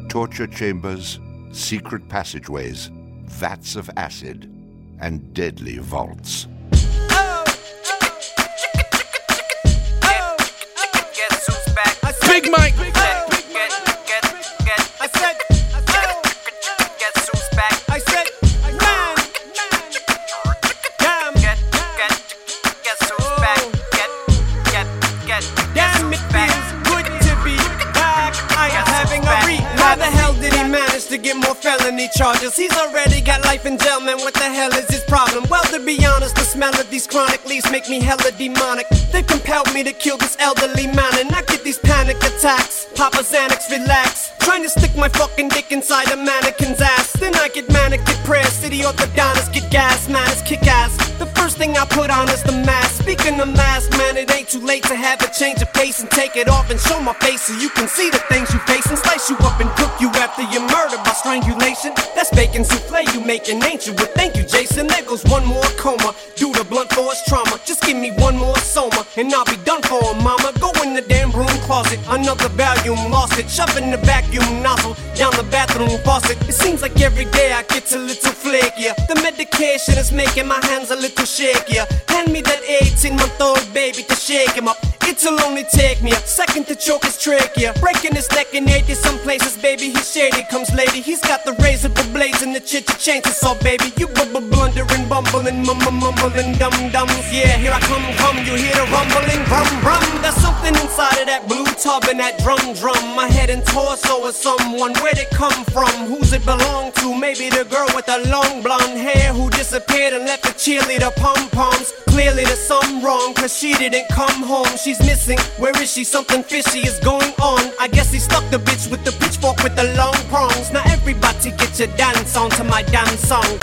torture chambers, secret passageways, vats of acid, and deadly vaults. Big Mike! To get more felony charges. He's already got life in jail, man. What the hell is his problem? Well, to be honest, the smell of these chronic leaves make me hella demonic. They compelled me to kill this elderly man, and I get these panic attacks. Papa Xanax, relax. Trying to stick my fucking dick inside a mannequin's ass. Then I get manic depressed. City orthodontists get gas, man, it's kick ass. The first thing I put on is the mask. Speaking of mask, man, it ain't too late to have a change of pace and take it off and show my face so you can see the things you face and slice you up and cook you after your murder by strangulation. That's bacon souffle you making, ain't you? Well, thank you, Jason. There goes one more coma due to blunt force trauma. Just give me one more soma and I'll be done for, mama. Go in the damn broom closet, another volume, lost it. Shove in the vacuum nozzle down the bathroom faucet. It seems like every day I get a little flakier. The medication is making my hands a little shakier. Hand me that 18-month-old baby to shake him up. It'll only take me a second to choke his trachea. Breaking his neck in 80 some places, baby. He's shady, comes lady. He's got the razor blades and the chainsaw, baby. You blundering, bumbling, mumbling, dum-dums. Yeah, here I come, you hear the rumbling, rum. There's something inside of that blue tub and that drum. My head and torso is someone. Where'd it come from? Who's it belong to? Maybe the girl with the long blonde hair who disappeared and left the cheerleader pom-poms. Clearly there's something wrong, cause she didn't come home. She's missing, where is she? Something fishy is going on. I guess he stuck the bitch with the pitchfork with the long prongs. Now everybody get your dance on to my damn song.